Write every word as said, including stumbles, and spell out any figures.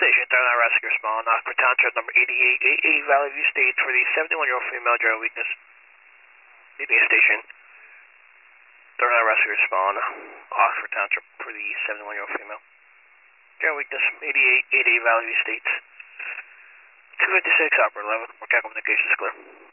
station, third line rescue respond. Oxford Township number eighty-eight, eighty-eight Valley View State for the seventy-one-year-old female general weakness. eighty-eight station, third line rescue respond. Oxford Township for the seventy-one-year-old female general weakness. eighty-eight, eighty-eight Valley View State. two fifty-six, operator eleven. Mechanical communications clear.